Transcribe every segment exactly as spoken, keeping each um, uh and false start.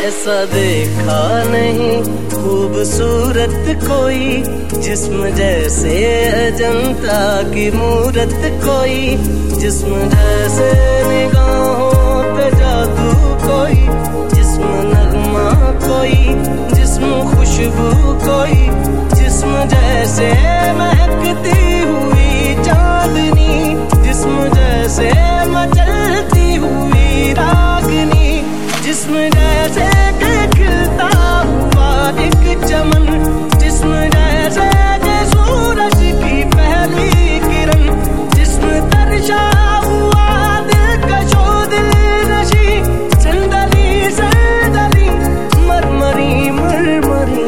ऐसा देखा नहीं खूबसूरत कोई, जिस्म जैसे अजंता की मूरत कोई, जिस्म जैसे निगाहों पे जादू कोई, जिस्म नगमा कोई, जिस्म खुशबू कोई, जिस्म जैसे महकती हुई चांदनी, जिस्म जैसे मचलती हुई रागनी, जिस्म जैसे खिलता हुआ एक चमन, जिस्म जैसे सूरज की पहली किरण, जिस्म तरशा हुआ दिलकशो दिल नशी, संदली संदली मरमरी मरमरी।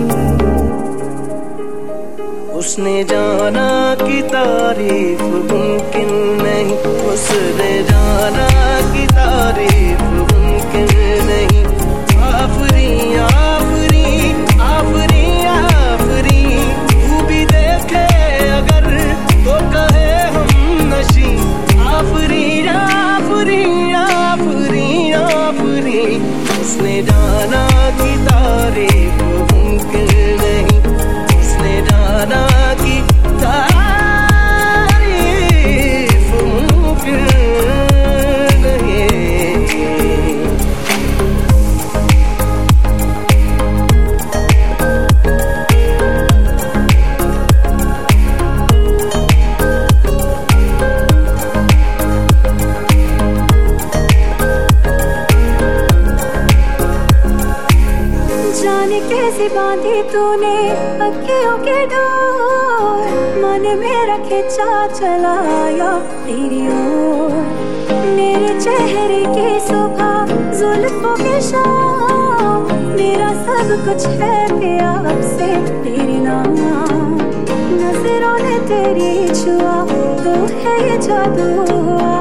उसने जाना कि तारीफ मुमकिन नहीं, उसने जाना कि तारीफ मुमकिन नहीं। आफरी आफरी आफरी आफरी, तू भी देखे अगर तो कहे हम नशी। आफरी आफरी आफरी आफरी, उसने जाना कि तारीफ मुमकिन नहीं, उसने जाना कि तारीफ मुमकिन नहीं। जाने कैसे बांधी तूने अखियों के डोर, मन मेरा खिंचा चलाया तेरी ओर। मेरे चेहरे की सुबह जुल्फों के शाम, मेरा सब कुछ है प्यार से तेरे नाम। नजरों ने तेरी छुआ तो है ये जादू।